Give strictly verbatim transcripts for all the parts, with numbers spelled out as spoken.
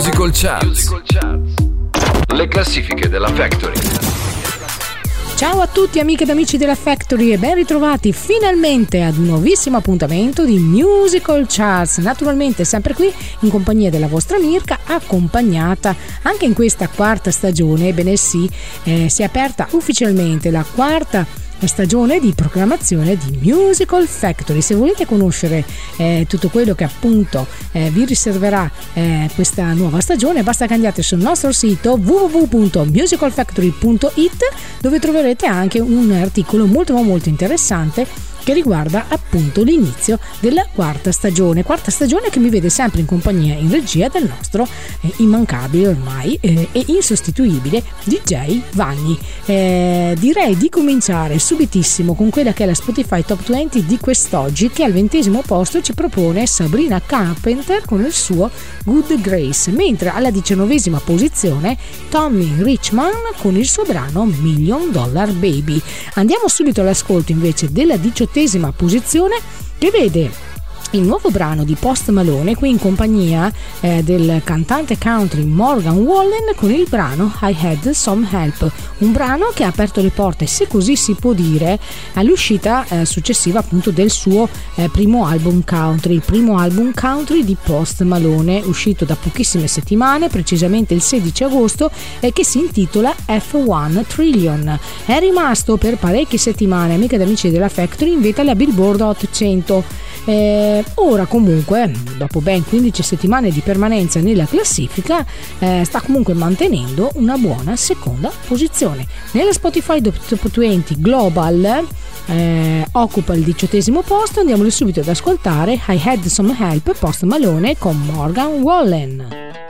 Musical Charts. Le classifiche della Factory. Ciao a tutti amiche ed amici della Factory e ben ritrovati finalmente ad un nuovissimo appuntamento di Musical Charts, naturalmente sempre qui in compagnia della vostra Mirka, accompagnata anche in questa quarta stagione. Ebbene sì, eh, si è aperta ufficialmente la quarta stagione di proclamazione di Musical Factory. Se volete conoscere eh, tutto quello che appunto eh, vi riserverà eh, questa nuova stagione, basta che andiate sul nostro sito w w w punto musical factory punto i t, dove troverete anche un articolo molto molto interessante che riguarda appunto l'inizio della quarta stagione quarta stagione che mi vede sempre in compagnia in regia del nostro eh, immancabile ormai eh, e insostituibile D J Vanni. Eh, direi di cominciare subitissimo con quella che è la Spotify Top venti di quest'oggi, che al ventesimo posto ci propone Sabrina Carpenter con il suo Good Grace, mentre alla diciannovesima posizione Tommy Richman con il suo brano Million Dollar Baby. Andiamo subito all'ascolto invece della diciottesima posizione, che vede il nuovo brano di Post Malone qui in compagnia eh, del cantante country Morgan Wallen con il brano I Had Some Help, un brano che ha aperto le porte, se così si può dire, all'uscita eh, successiva appunto del suo eh, primo album country, il primo album country di Post Malone, uscito da pochissime settimane, precisamente il sedici agosto, e che si intitola F uno Trillion. È rimasto per parecchie settimane, amiche ed amici della Factory, in vetta alla Billboard Hot cento. Eh, ora comunque, dopo ben quindici settimane di permanenza nella classifica, eh, sta comunque mantenendo una buona seconda posizione. Nella Spotify Top venti Global eh, occupa il diciottesimo posto. Andiamoli subito ad ascoltare I Had Some Help, Post Malone con Morgan Wallen.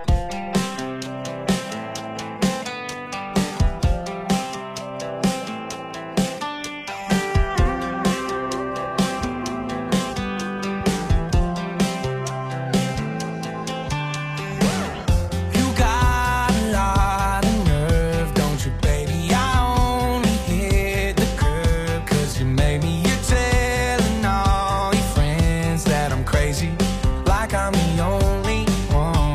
Like I'm the only one.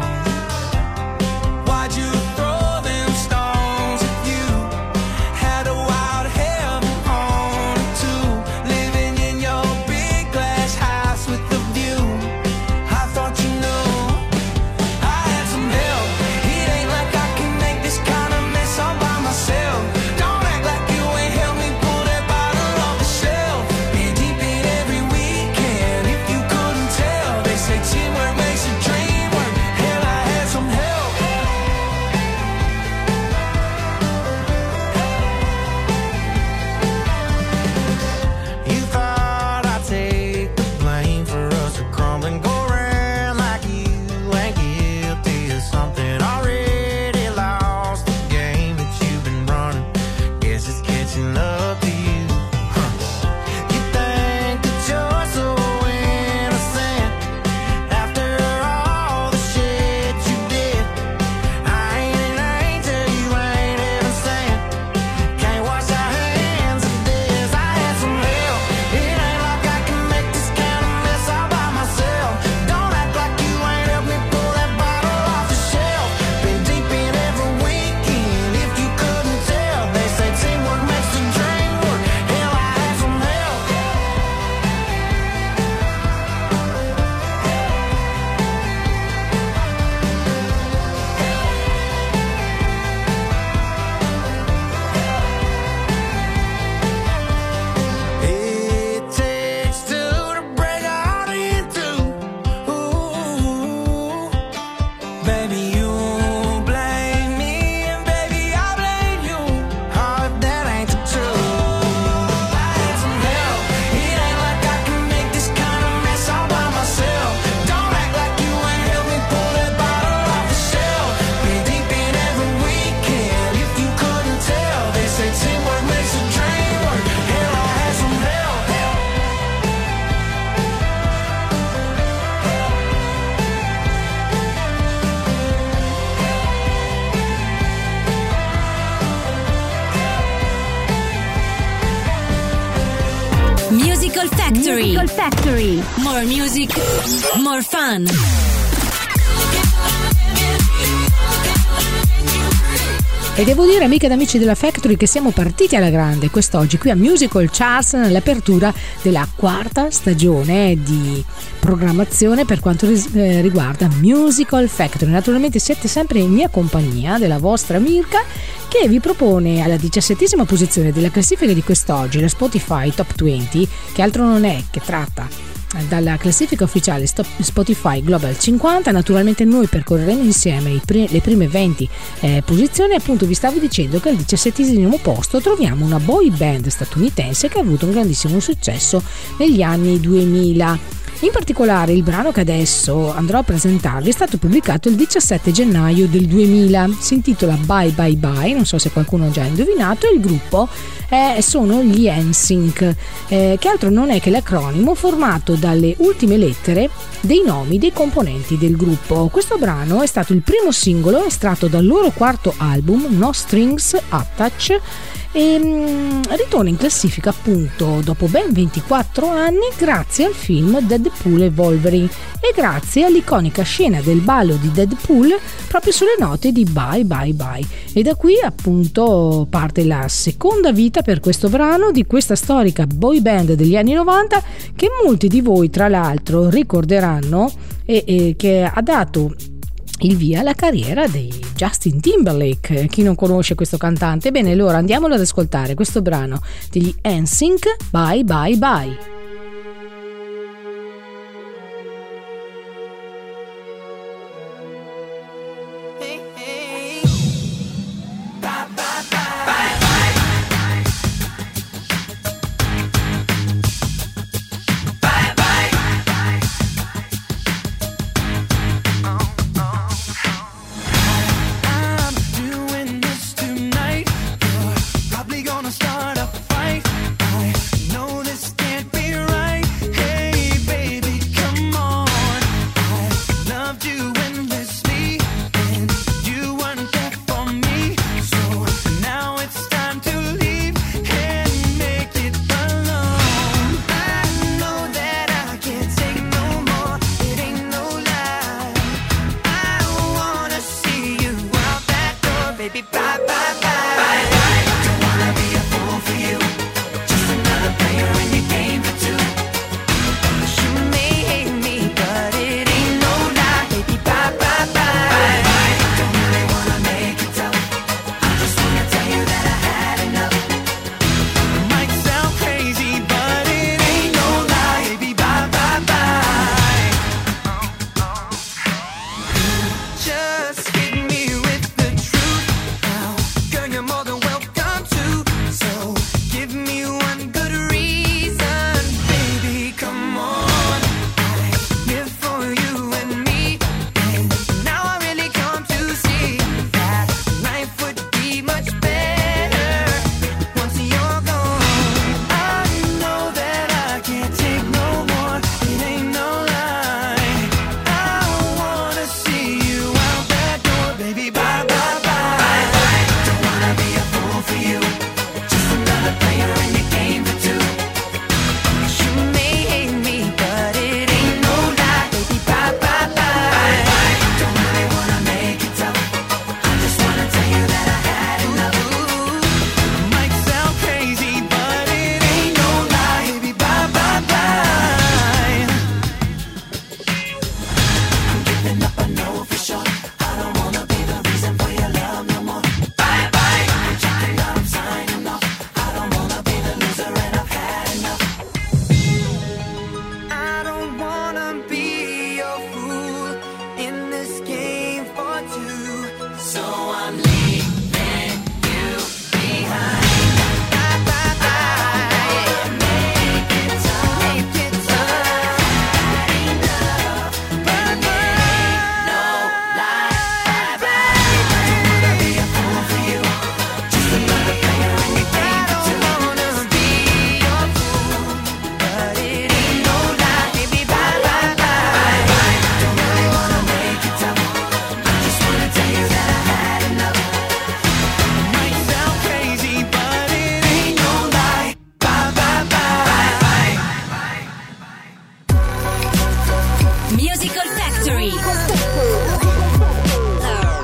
Musical Factory. Musical Factory. More music, more fun. E devo dire, amiche ed amici della Factory, che siamo partiti alla grande quest'oggi qui a Musical Charts nell'apertura della quarta stagione di programmazione per quanto riguarda Musical Factory. Naturalmente siete sempre in mia compagnia della vostra Mirka, che vi propone alla diciassettesima posizione della classifica di quest'oggi la Spotify Top venti, che altro non è che tratta dalla classifica ufficiale Spotify Global cinquanta. Naturalmente noi percorreremo insieme le prime venti eh, posizioni. Appunto vi stavo dicendo che al diciassettesimo posto troviamo una boy band statunitense che ha avuto un grandissimo successo negli anni duemila. In particolare il brano che adesso andrò a presentarvi è stato pubblicato il diciassette gennaio del duemila, si intitola Bye Bye Bye, non so se qualcuno ha già indovinato, e il gruppo eh, sono gli N Sync, eh, che altro non è che l'acronimo formato dalle ultime lettere dei nomi dei componenti del gruppo. Questo brano è stato il primo singolo estratto dal loro quarto album No Strings Attached e mh, ritorna in classifica appunto dopo ben ventiquattro anni grazie al film Deadpool e Wolverine e grazie all'iconica scena del ballo di Deadpool proprio sulle note di Bye Bye Bye. E da qui appunto parte la seconda vita per questo brano di questa storica boy band degli anni novanta, che molti di voi tra l'altro ricorderanno e, e che ha dato il via alla carriera di Justin Timberlake. Chi non conosce questo cantante? Bene, allora andiamolo ad ascoltare questo brano degli N Sync, Bye Bye Bye. Start a fight. I know this can't be right. Musical Factory.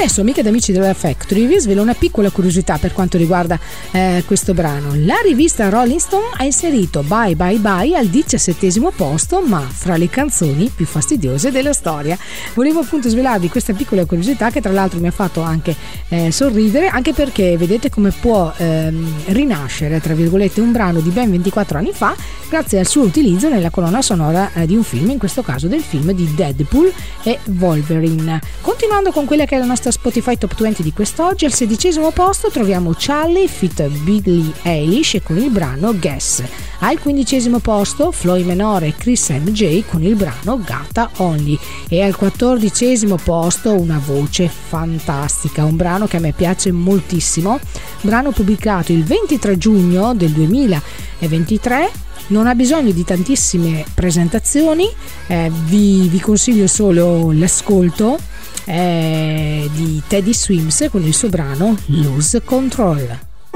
Adesso, amiche ed amici della Factory, vi svelo una piccola curiosità per quanto riguarda eh, questo brano. La rivista Rolling Stone ha inserito Bye Bye Bye al diciassettesimo posto, ma fra le canzoni più fastidiose della storia. Volevo appunto svelarvi questa piccola curiosità, che tra l'altro mi ha fatto anche eh, sorridere, anche perché vedete come può ehm, rinascere, tra virgolette, un brano di ben ventiquattro anni fa grazie al suo utilizzo nella colonna sonora eh, di un film, in questo caso del film di Deadpool e Wolverine. Continuando con quella che è la nostra Spotify Top venti di quest'oggi, al sedicesimo posto troviamo Charlie feat. Billie Eilish con il brano Guess. Al quindicesimo posto Floyd Menor e Chris M J con il brano Gata Only. E al quattordicesimo posto una voce fantastica, un brano che a me piace moltissimo, brano pubblicato il ventitré giugno del duemilaventitré. Non ha bisogno di tantissime presentazioni, eh, vi, vi consiglio solo l'ascolto eh, di Teddy Swims con il suo brano Lose Control.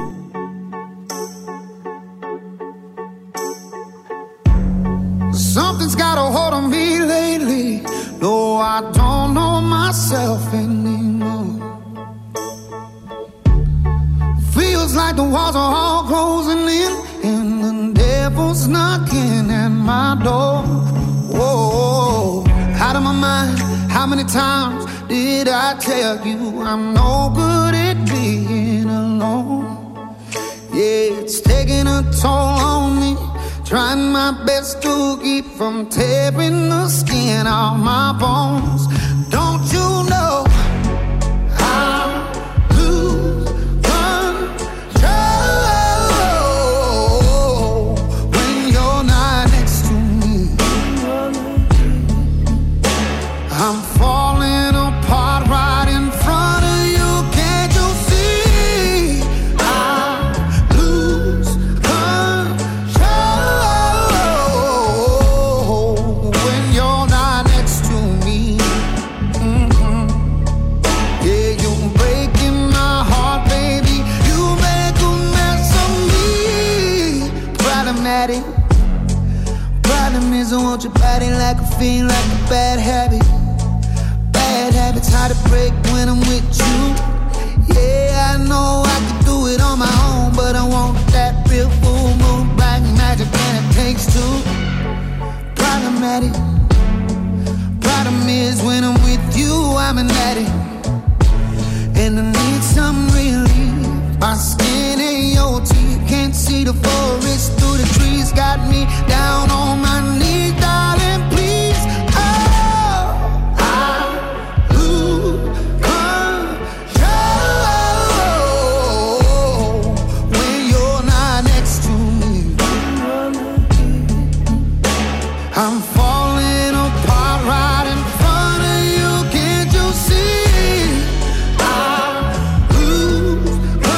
Something's got a hold on me lately. No, I don't know myself anymore. Feels like the walls are all closing in and the devil's knocking at my door. Whoa, out of my mind. How many times did I tell you I'm no good at being alone? Yeah, it's taking a toll on me. Trying my best to keep from tearing the skin off my bones. Don't you know I lose control when you're not next to me? I'm falling apart right in front of you. Can't you see? I lose control when you're not next to me. Mm-hmm. Yeah, you're breaking my heart, baby. You make a mess of me. Problematic. Problem is I want your body like a fiend, like a bad habit. Bad habits hard to break when I'm with you. Yeah, I know I could do it on my own, but I want that real full moon, black magic, and it takes two. Problematic. Problem is when I'm with you, I'm an addict, and I need some relief. My skin and your teeth can't see the forest through the trees. Got me down on my knees, darling, please. Oh, I lose control when you're not next to me. I'm falling apart right in front of you. Can't you see? I lose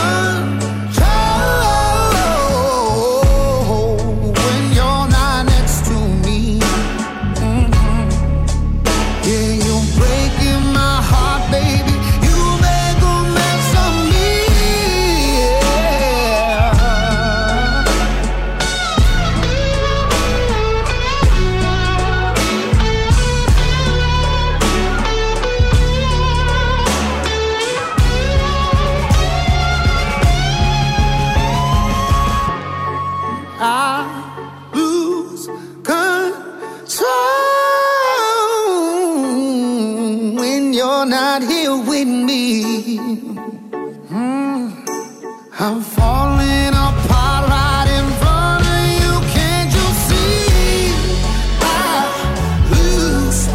control when you're not next to me. Mhm. Yeah, you're breaking my heart, baby. You make a mess of me. Yeah. I lose control when you're not here with me. Mm. I'm falling apart right in front of you. Can't you see? I lose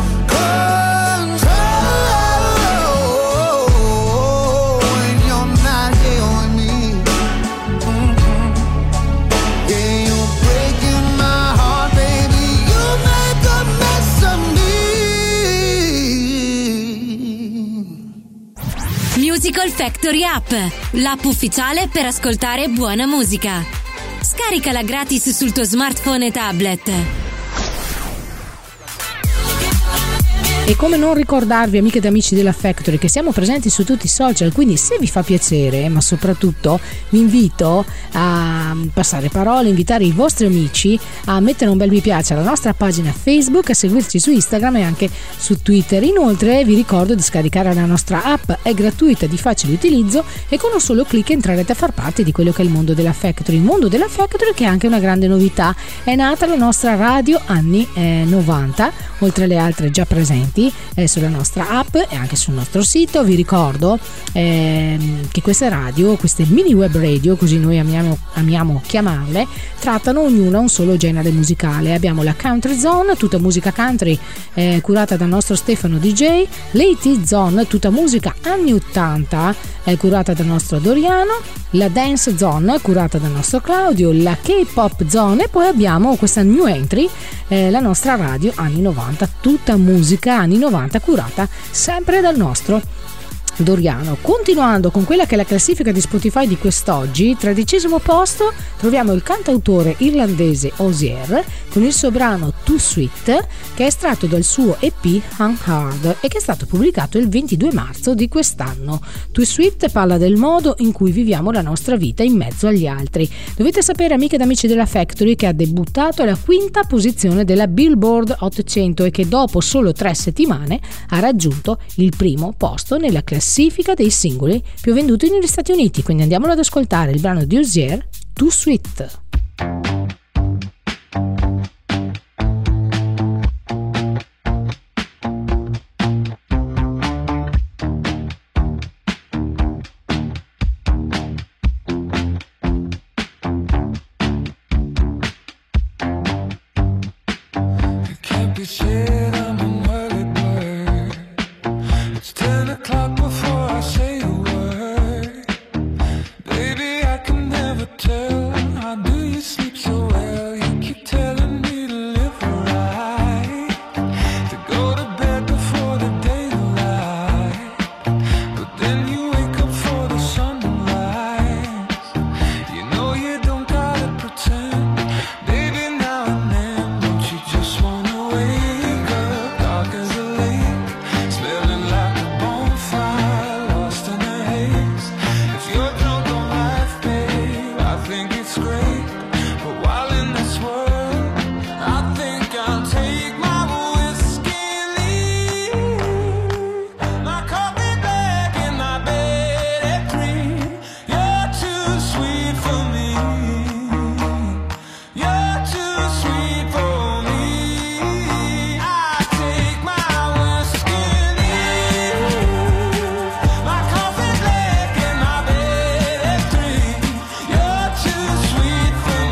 control when you're not here with me. Mhm. Yeah, you're breaking my heart, baby. You make a mess of me. Musical Factory App, l'app ufficiale per ascoltare buona musica. Scaricala gratis sul tuo smartphone e tablet. E come non ricordarvi, amiche ed amici della Factory, che siamo presenti su tutti i social, quindi se vi fa piacere, ma soprattutto vi invito a passare parola, invitare i vostri amici a mettere un bel mi piace alla nostra pagina Facebook, a seguirci su Instagram e anche su Twitter. Inoltre vi ricordo di scaricare la nostra app, è gratuita, di facile utilizzo e con un solo clic entrerete a far parte di quello che è il mondo della Factory. Il mondo della Factory che è anche una grande novità, è nata la nostra radio anni eh, novanta, oltre alle altre già presenti eh, sulla nostra app e anche sul nostro sito. Vi ricordo eh, che queste radio, queste mini web radio, così noi amiamo, amiamo chiamarle, trattano ognuna un solo genere musicale. Abbiamo la Country Zone, tutta musica country eh, curata dal nostro Stefano D J, l'A T Zone, tutta musica anni ottanta eh, curata dal nostro Doriano, la Dance Zone curata dal nostro Claudio, la K-Pop Zone e poi abbiamo questa new entry, eh, la nostra radio anni novanta, tutta musica anni novanta curata sempre dal nostro Doriano. Continuando con quella che è la classifica di Spotify di quest'oggi, tredicesimo posto troviamo il cantautore irlandese Hozier con il suo brano Too Sweet, che è estratto dal suo E P Hung Hard e che è stato pubblicato il ventidue marzo di quest'anno. Too Sweet parla del modo in cui viviamo la nostra vita in mezzo agli altri. Dovete sapere, amiche ed amici della Factory, che ha debuttato alla quinta posizione della Billboard ottocento e che dopo solo tre settimane ha raggiunto il primo posto nella classifica classifica dei singoli più venduti negli Stati Uniti. Quindi andiamolo ad ascoltare il brano di Hozier, Too Sweet. Sweet for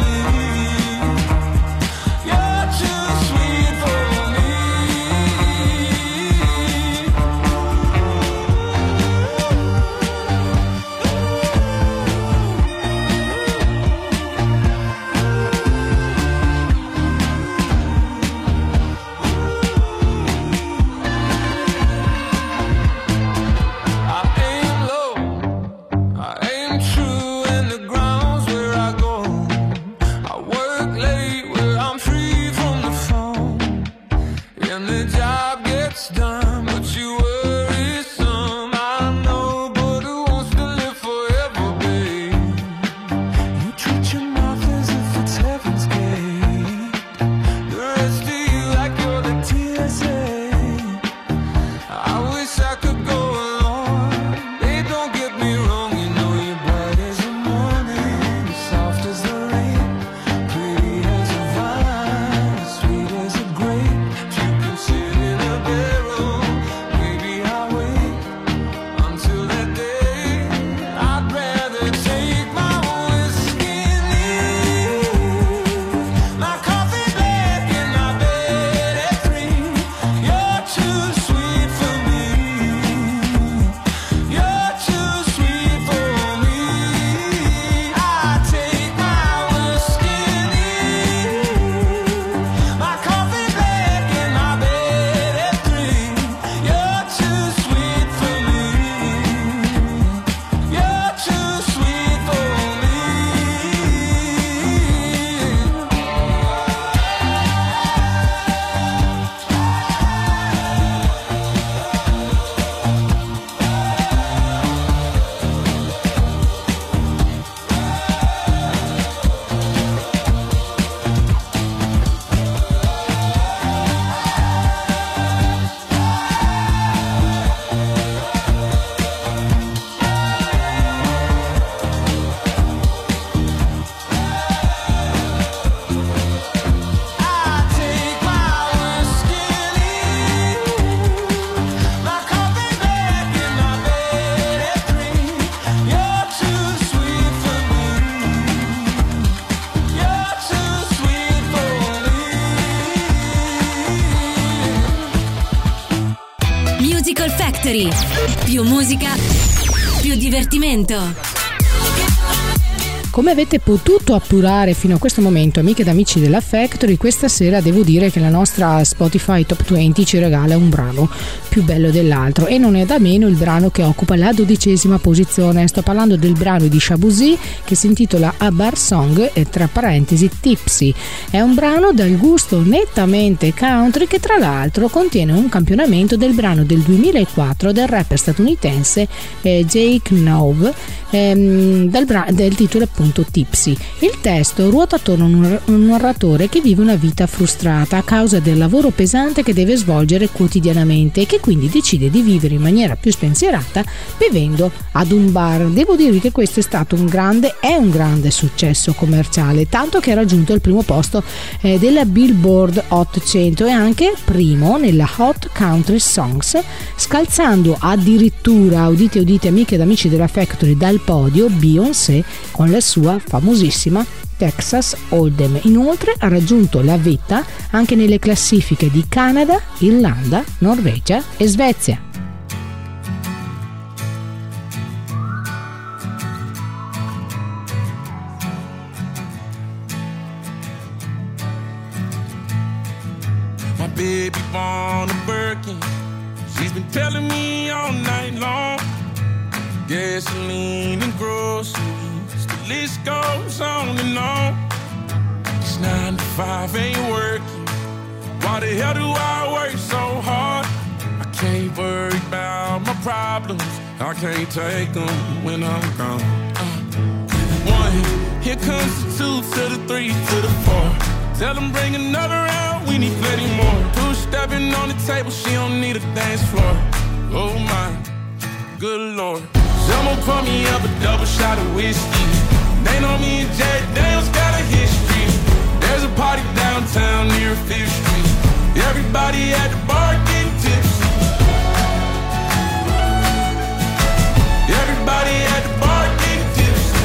Musical Factory. Più musica, più divertimento. Come avete potuto appurare fino a questo momento, amiche ed amici della Factory, questa sera devo dire che la nostra Spotify Top venti ci regala un brano più bello dell'altro, e non è da meno il brano che occupa la dodicesima posizione. Sto parlando del brano di Shabuzi che si intitola A Bar Song e tra parentesi Tipsy. È un brano dal gusto nettamente country che tra l'altro contiene un campionamento del brano del duemilaquattro del rapper statunitense eh, Jake Nove ehm, dal, bra- del titolo appunto Tipsy. Il testo ruota attorno a un, un narratore che vive una vita frustrata a causa del lavoro pesante che deve svolgere quotidianamente e che quindi decide di vivere in maniera più spensierata bevendo ad un bar. Devo dirvi che questo è stato un grande è un grande successo commerciale, tanto che ha raggiunto il primo posto eh, della Billboard Hot cento e anche primo nella Hot Country Songs, scalzando addirittura, udite udite amiche ed amici della Factory, dal podio Beyoncé con la sua famosissima Texas Hold'em. Inoltre ha raggiunto la vetta anche nelle classifiche di Canada, Irlanda, Norvegia e Svezia. My baby born a Birkin. She's been telling me all night long. Gasoline and groceries, the list goes on and on. It's nine to five, ain't working. Why the hell do I work so hard? I can't worry about my problems. I can't take them when I'm gone. Uh, one, here comes the two to the three to the four. Tell them bring another round, we need plenty more. Two stepping on the table, she don't need a dance floor. Oh my, good Lord. Someone pour me up a double shot of whiskey. They know me and Jack Daniels got a history. There's a party downtown near Fifth Street. Everybody at the bar getting tipsy. Everybody at the bar getting tipsy.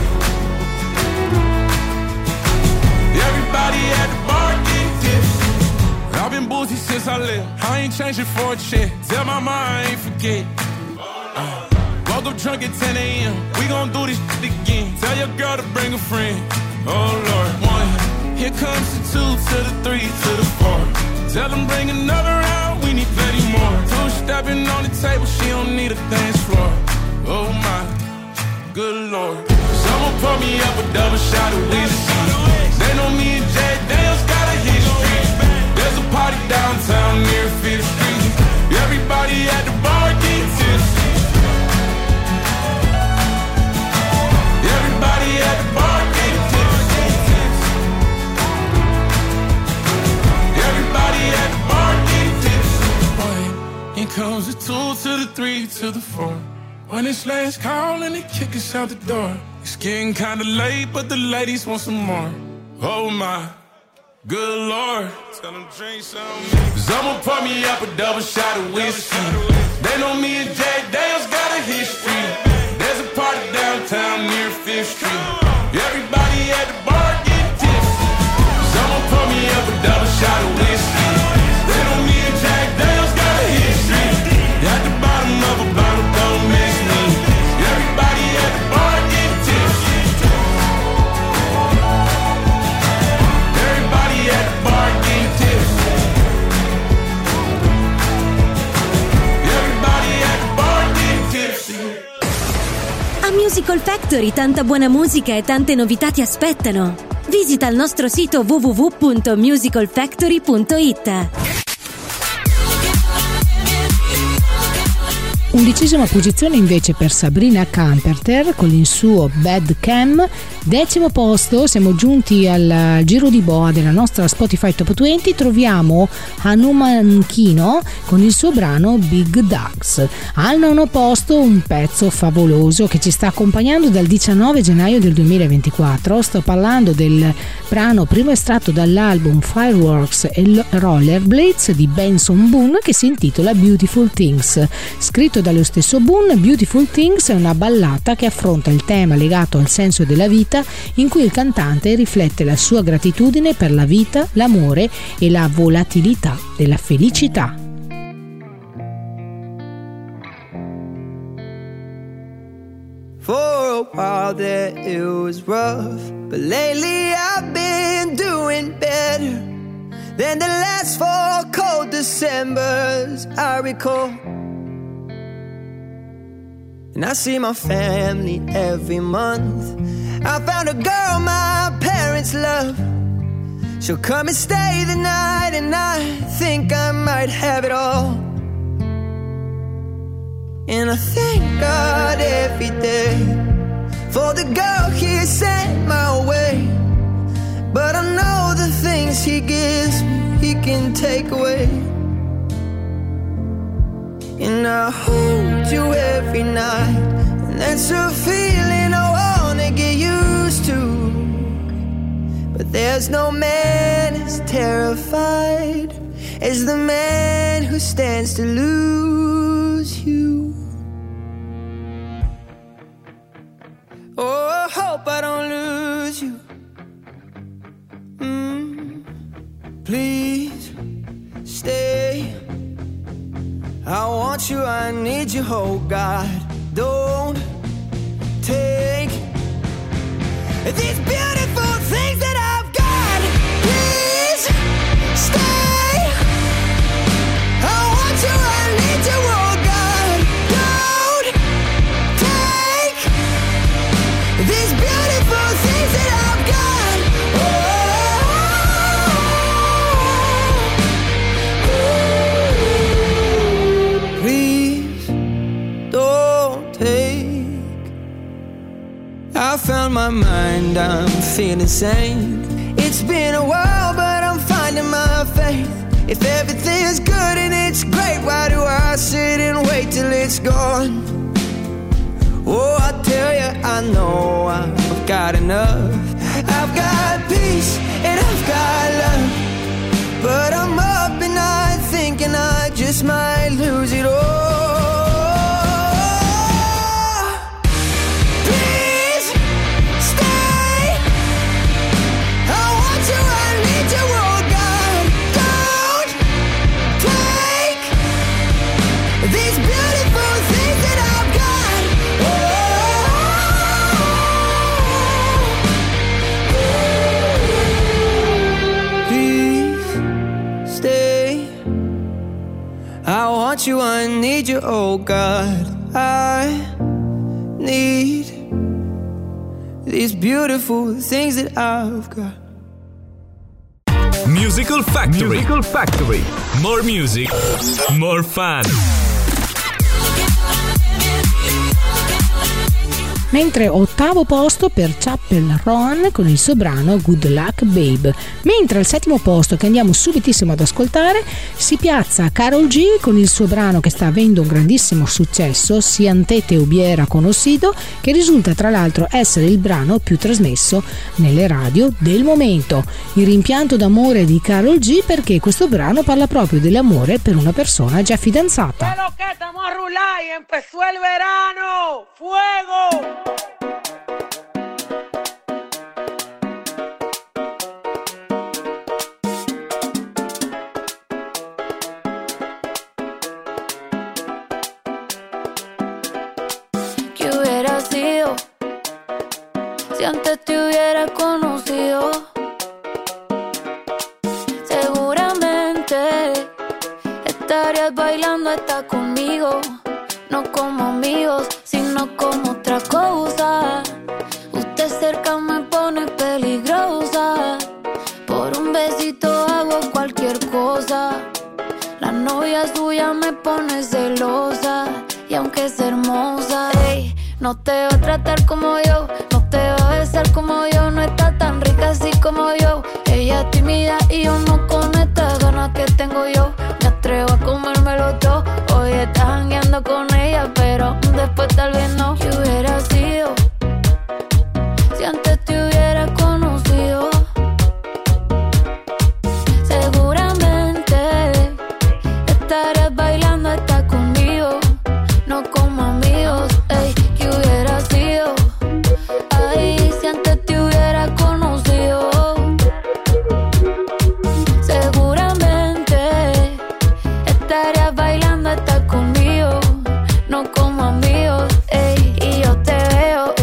Everybody at the bar getting tipsy. I've been boozy since I left. I ain't changing for a check. Tell my mom I ain't forget. Uh. Woke up drunk at ten a.m. We gon' do this shit again. Tell your girl to bring a friend. Oh Lord. One, here comes the two to the three to the four. Tell them bring another round, we need plenty more. Two stepping on the table, she don't need a dance floor. Oh my, good Lord. Someone pour me up a double shot of whiskey. They know me and Jack Daniels got a history. There's a party downtown near Fifth Street. Everybody at the bar getting tipsy. Everybody at the bar getting tipsy. Everybody at the bar getting tipsy. One, here comes the two to the three to the four. When it's last call and they kick us out the door. It's getting kinda late, but the ladies want some more. Oh my, good Lord. Tell them drink some. Someone pour me up a double shot of whiskey. They know me and Jack Daniels got a history. There's a party downtown near Fifth Street. Everybody at the bar getting tipsy. Someone pour me up a double shot of whiskey. They know me and Jack Daniels got a history. At the bottom of a bottle, don't miss me. Everybody at the bar getting tipsy. Everybody at the bar getting tipsy. Everybody at the bar getting tipsy. A Musical Factory tanta buona musica e tante novità ti aspettano. Visita il nostro sito w w w punto musical factory punto i t. Undicesima posizione invece per Sabrina Carpenter con il suo Bad Cam. Decimo posto, siamo giunti al giro di boa della nostra Spotify Top venti. Troviamo Hanuman Kino con il suo brano Big Dogs. Al nono posto un pezzo favoloso che ci sta accompagnando dal diciannove gennaio del duemilaventiquattro. Sto parlando del brano primo estratto dall'album Fireworks e Rollerblades di Benson Boone che si intitola Beautiful Things. Scritto dallo stesso Boone, Beautiful Things è una ballata che affronta il tema legato al senso della vita, in cui il cantante riflette la sua gratitudine per la vita, l'amore e la volatilità della felicità. while there it was rough, but lately I've been doing better than the last four cold Decembers I recall. And I see my family every month. I found a girl my parents love. She'll come and stay the night, and I think I might have it all. And I thank God every day for the girl He sent my way. But I know the things He gives me, He can take away. And I hold you every night, and that's a feeling I wanna get used to. But there's no man as terrified as the man who stands to lose you. Oh, I hope I don't lose you. Mm, please stay. I want you, I need you, oh God. Don't take these beautiful things that I've got. Please stay. I want you, I need you, oh God. Don't take these beautiful things that I've got. Oh, please don't take. I found my mind, I'm feeling sane. It's been a while, but I'm finding my faith. If everything's good and it's great, why do I sit and wait till it's gone? Oh, I tell you, I know I've got enough. I've got peace and I've got love, but I'm up and I'm thinking I just might lose it all. Please stay. I want you, I need you, oh God. Don't take these beautiful things that I've got. Please stay. I want you, I need you, oh God. I need these beautiful things that I've got. Musical Factory. Musical Factory. More music, more fun. Mentre ottavo posto per Chappell Roan con il suo brano Good Luck Babe. Mentre al settimo posto, che andiamo subitissimo ad ascoltare, si piazza Karol G con il suo brano che sta avendo un grandissimo successo, Si Antete Ubiera Conocido, che risulta tra l'altro essere il brano più trasmesso nelle radio del momento. Il rimpianto d'amore di Karol G, perché questo brano parla proprio dell'amore per una persona già fidanzata. Lo que estamos a rular y empezó el verano. ¡Fuego! ¿Qué hubiera sido si antes te hubiera conocido? Seguramente estarías bailando hasta conmigo, no como amigos, sino como otra cosa. Usted cerca me pone peligrosa, por un besito hago cualquier cosa. La novia suya me pone celosa, y aunque es hermosa, ey, no te va a tratar como yo, no te va a besar como yo, no está tan rica así como yo. Ella es tímida y yo no, con estas ganas que tengo yo me atrevo a comérmelo todo. Hoy estás jangueando con ella, pero después tal vez no. ¿Qué hubiera sido si antes te hubiera conocido? Seguramente estarías bailando hasta conmigo, no como amigos. Ey, ¿qué hubiera sido? Ay, si antes te hubiera conocido. Seguramente estarías bailando hasta conmigo, no como amigos. Ey, y yo te veo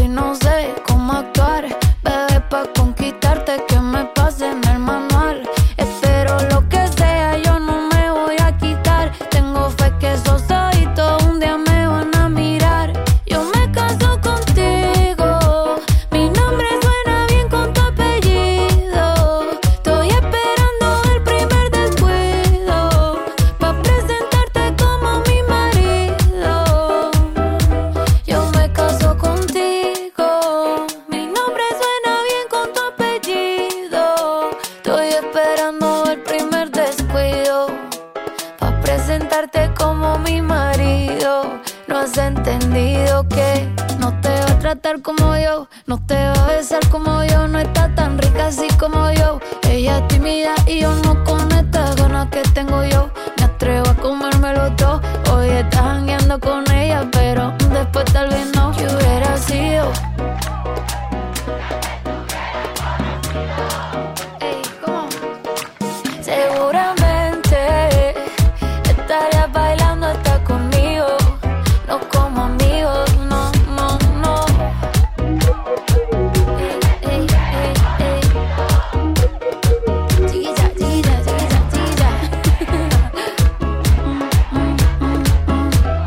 Ella es tímida y yo no con estas ganas que tengo yo. Me atrevo a comérmelo todo. Hoy estás jangueando con ella, pero después tal vez no. ¿Qué hubiera sido? Ey, ¿cómo? Seguramente estarías bailando hasta conmigo. No como amigos, no, no, no. Ey, ey, ey, ey. Chiquilla, chiquilla, chiquilla, chiquilla. Mm, mm, mm, mm.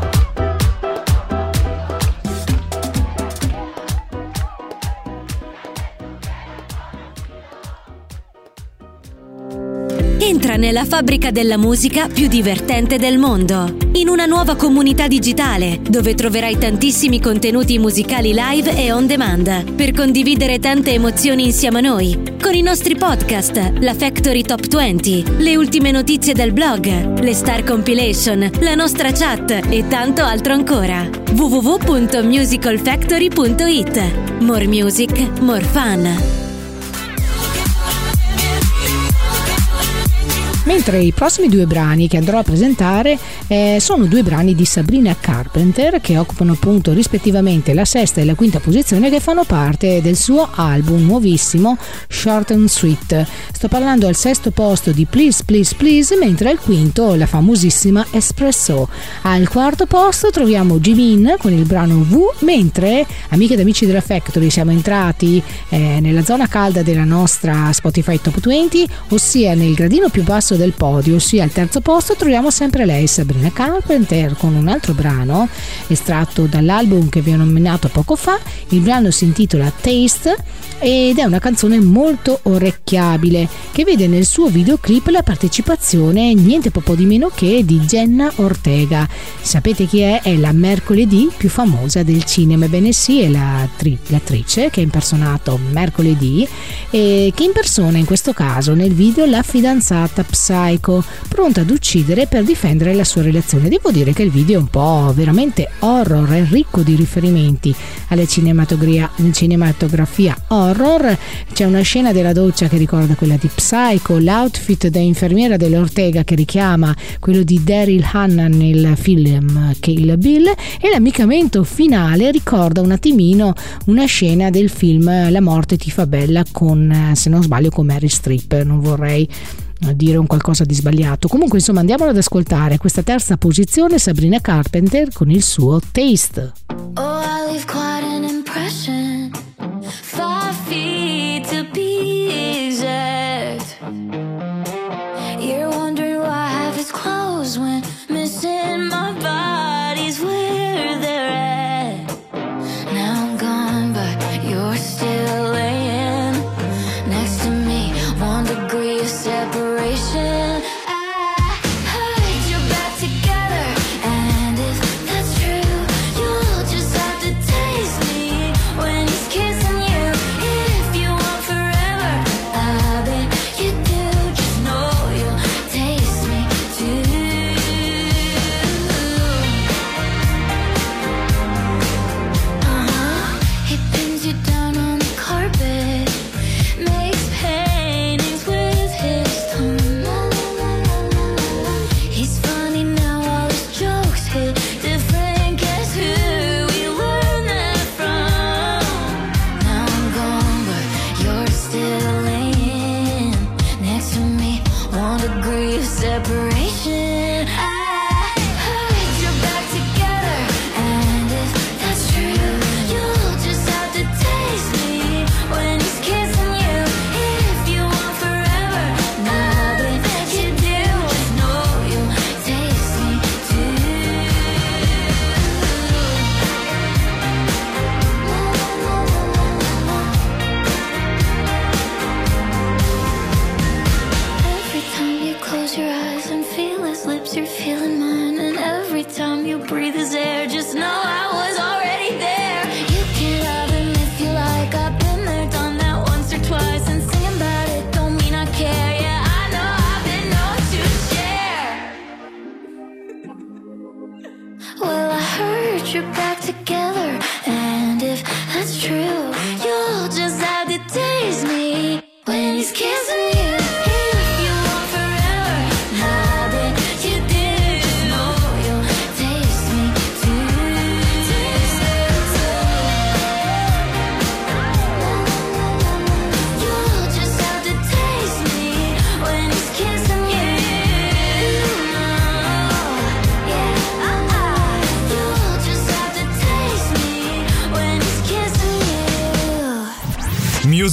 Entra nella fabbrica della musica più divertente del mondo, in una nuova comunità digitale dove troverai tantissimi contenuti musicali live e on demand per condividere tante emozioni insieme a noi, con i nostri podcast, la Factory Top venti, le ultime notizie del blog, le Star Compilation, la nostra chat e tanto altro ancora. w w w punto musical factory punto i t. More music, more fun. Mentre i prossimi due brani che andrò a presentare eh, sono due brani di Sabrina Carpenter, che occupano appunto rispettivamente la sesta e la quinta posizione, che fanno parte del suo album nuovissimo Short and Sweet. Sto parlando al sesto posto di Please Please Please, mentre al quinto la famosissima Espresso. Al quarto posto troviamo Jimin con il brano V, mentre, amiche ed amici della Factory, siamo entrati eh, nella zona calda della nostra Spotify Top venti, ossia nel gradino più basso del podio, ossia al terzo posto troviamo sempre lei, Sabrina Carpenter, con un altro brano estratto dall'album che vi ho nominato poco fa. Il brano si intitola Taste ed è una canzone molto orecchiabile che vede nel suo videoclip la partecipazione niente poco di meno che di Jenna Ortega. Sapete chi è? È la mercoledì più famosa del cinema. Ebbene sì, è la tri- l'attrice che ha impersonato Mercoledì e che impersona in questo caso nel video la fidanzata Psycho, pronta ad uccidere per difendere la sua relazione. Devo dire che il video è un po' veramente horror, è ricco di riferimenti alla cinematografia, cinematografia horror. C'è una scena della doccia che ricorda quella di Psycho, l'outfit da infermiera dell'Ortega che richiama quello di Daryl Hannah nel film Kill Bill, e l'ammiccamento finale ricorda un attimino una scena del film La morte ti fa bella con, se non sbaglio, con Meryl Streep. Non vorrei dire un qualcosa di sbagliato. Comunque, insomma, andiamolo ad ascoltare questa terza posizione, Sabrina Carpenter con il suo Taste. Oh, I leave quite an impression. Five feet to be exact. You're wondering why half is closed when missing my body's where they're at. Now I'm gone, but you're still laying next to me. One degree of separation. Close your eyes and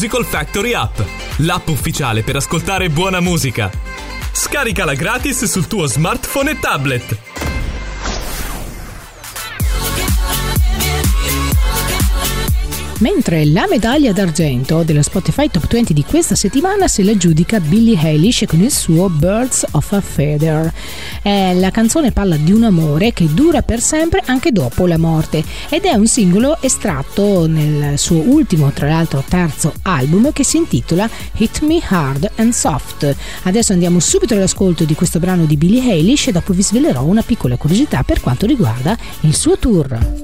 Musical Factory App, l'app ufficiale per ascoltare buona musica. Scaricala gratis sul tuo smartphone e tablet. Mentre la medaglia d'argento della Spotify Top venti di questa settimana se la aggiudica Billie Eilish con il suo Birds of a Feather. Eh, la canzone parla di un amore che dura per sempre anche dopo la morte ed è un singolo estratto nel suo ultimo, tra l'altro terzo album, che si intitola Hit Me Hard and Soft. Adesso andiamo subito all'ascolto di questo brano di Billie Eilish e dopo vi svelerò una piccola curiosità per quanto riguarda il suo tour.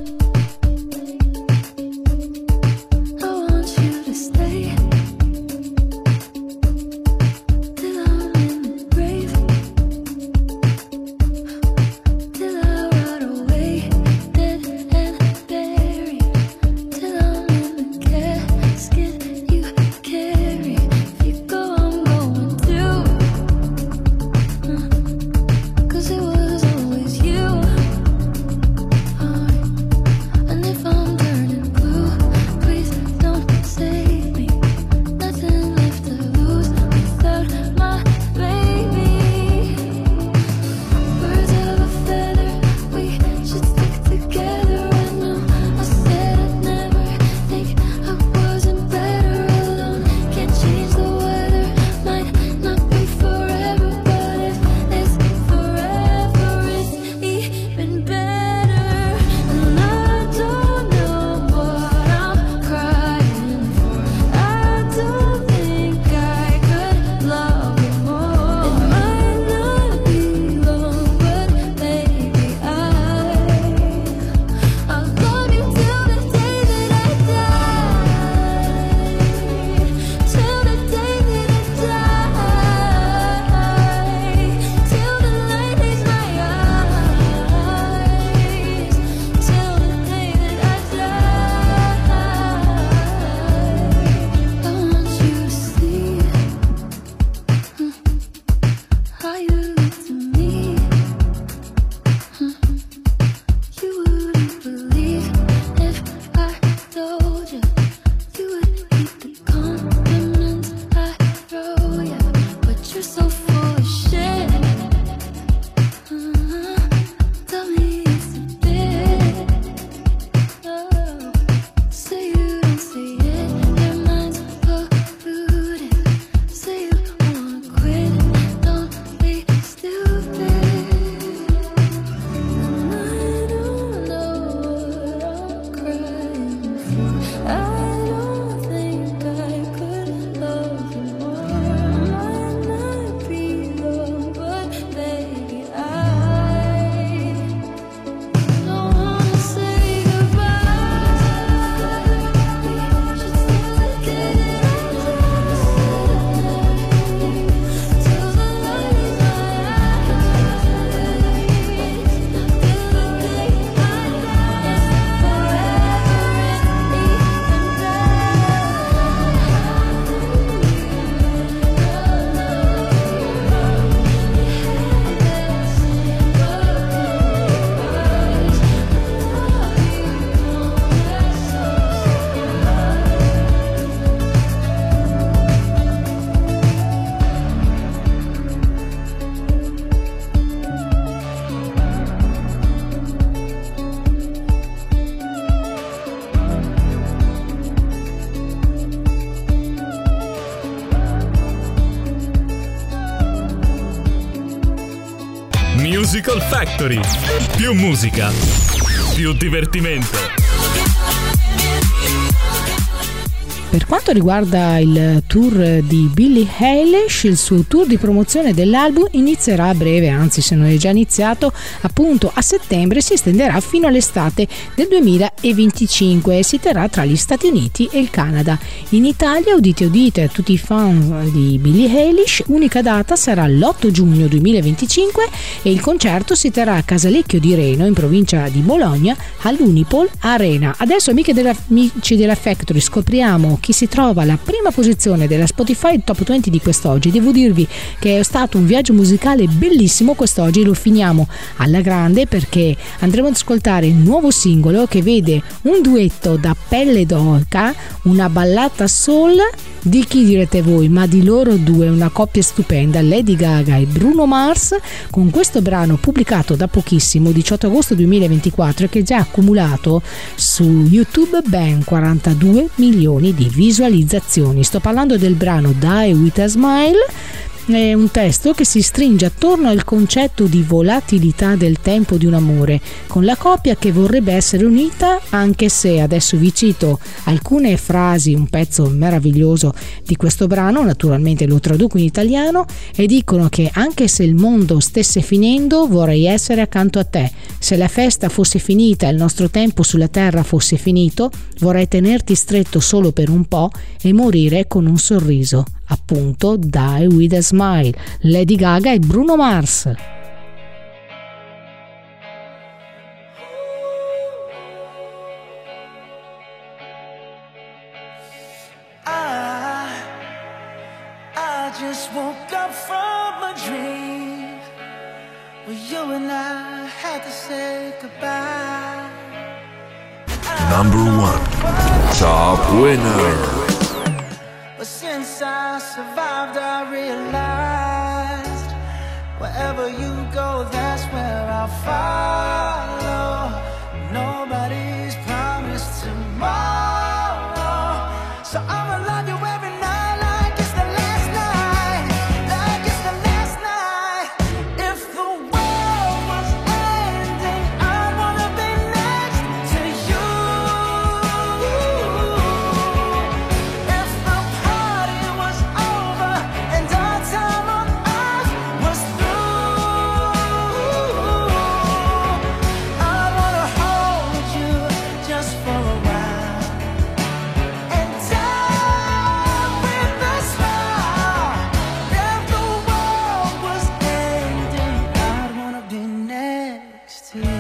Musical Factory. Più musica, più divertimento. Per quanto riguarda il tour di Billie Eilish, il suo tour di promozione dell'album inizierà a breve, anzi se non è già iniziato, appunto a settembre, e si estenderà fino all'estate del duemilaventicinque e si terrà tra gli Stati Uniti e il Canada. In Italia, udite udite a tutti i fan di Billie Eilish, unica data sarà l'otto giugno duemilaventicinque e il concerto si terrà a Casalecchio di Reno, in provincia di Bologna, all'Unipol Arena. Adesso, amiche della, amici della Factory, scopriamo chi si trova alla prima posizione della Spotify Top venti di quest'oggi. Devo dirvi che è stato un viaggio musicale bellissimo quest'oggi, lo finiamo alla grande perché andremo ad ascoltare il nuovo singolo che vede un duetto da Pelle d'Oca, una ballata soul di chi direte voi? Ma di loro due, una coppia stupenda, Lady Gaga e Bruno Mars, con questo brano pubblicato da pochissimo, diciotto agosto duemilaventiquattro, e che già ha accumulato su YouTube ben quarantadue milioni di visualizzazioni. Sto parlando del brano Die With A Smile. È un testo che si stringe attorno al concetto di volatilità del tempo di un amore, con la coppia che vorrebbe essere unita, anche se adesso vi cito alcune frasi, un pezzo meraviglioso di questo brano, naturalmente lo traduco in italiano, e dicono che anche se il mondo stesse finendo vorrei essere accanto a te, se la festa fosse finita e il nostro tempo sulla terra fosse finito, vorrei tenerti stretto solo per un po' e morire con un sorriso. Appunto, Die With A Smile, Lady Gaga e Bruno Mars. I, I just woke up from a dream where you and I had to say goodbye. Number one, top winner. But since I survived, I realized wherever you go, that's where I'll follow. Nobody's promised tomorrow, so I'ma love you every night like it's the last night, like it's the last night. If the world was ending, I wanna be next to you. If the party was over and our time on earth was through, I wanna hold you just for a while and die with a smile. If the world was ending, I'd wanna be next to you.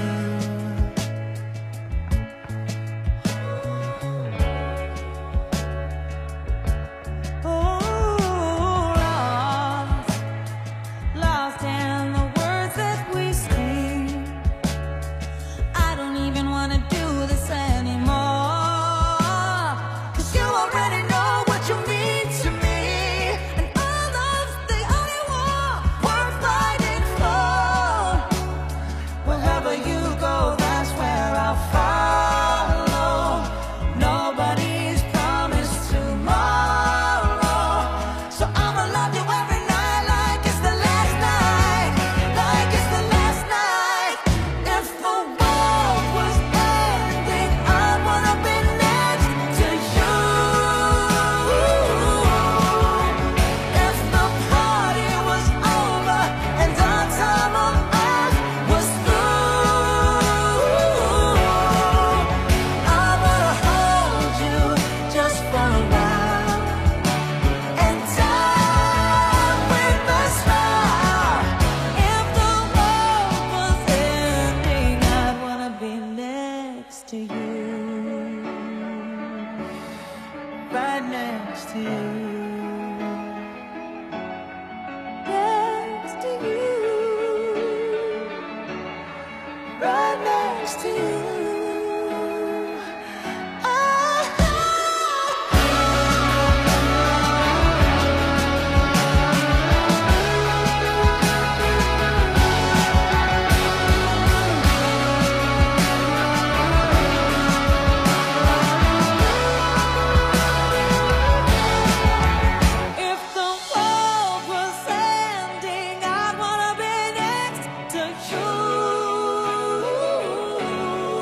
Oh, lost, lost in the words that we speak. I don't even wanna do this anymore, 'cause you already know what you mean to me, and all love's the only war worth fighting for. Wherever you go, that's where I'll follow. Nobody's promised tomorrow, so I'ma love you every night like it's the last night, like it's the last night. If the world was ending, I wanna be next to you. If the party was over and our time on earth was through, I wanna hold you just for a while and die with a smile. If the world was ending, I'd wanna be next to you, right next to you, next to you, right next to you. If the world was ending, I'd wanna be next to you.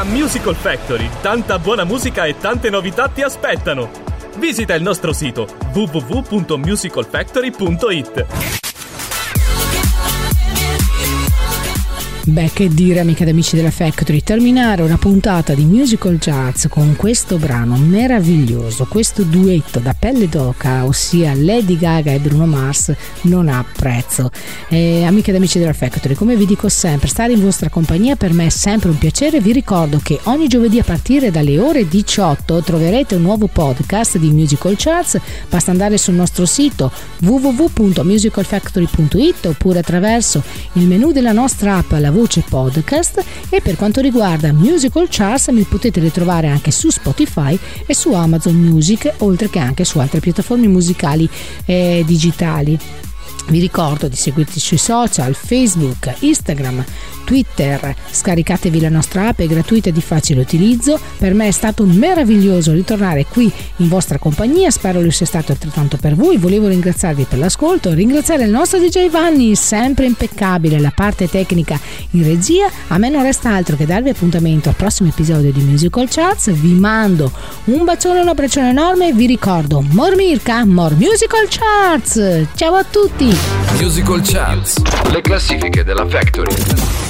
Musical Factory, tanta buona musica e tante novità ti aspettano. Visita il nostro sito w w w punto musical factory punto i t. Beh, che dire, amiche ed amici della Factory, terminare una puntata di Musical Jazz con questo brano meraviglioso, questo duetto da pelle d'oca, ossia Lady Gaga e Bruno Mars, non ha prezzo. Eh, amiche ed amici della Factory, come vi dico sempre, stare in vostra compagnia per me è sempre un piacere. Vi ricordo che ogni giovedì a partire dalle ore diciotto troverete un nuovo podcast di Musical Charts. Basta andare sul nostro sito w w w punto musical factory punto i t oppure attraverso il menu della nostra app la voce podcast, e per quanto riguarda Musical Charts mi potete ritrovare anche su Spotify e su Amazon Music, oltre che anche su altre piattaforme musicali eh, digitali. Vi ricordo di seguirci sui social, Facebook, Instagram, Twitter. Scaricatevi la nostra app, è gratuita e di facile utilizzo. Per me è stato meraviglioso ritornare qui in vostra compagnia, spero lo sia stato altrettanto per voi. Volevo ringraziarvi per l'ascolto, ringraziare il nostro D J Vanni, sempre impeccabile, la parte tecnica in regia. A me non resta altro che darvi appuntamento al prossimo episodio di Musical Charts. Vi mando un bacione e un abbraccione enorme e vi ricordo more Mirka, more Musical Charts. Ciao a tutti. Musical Charts, le classifiche della Factory.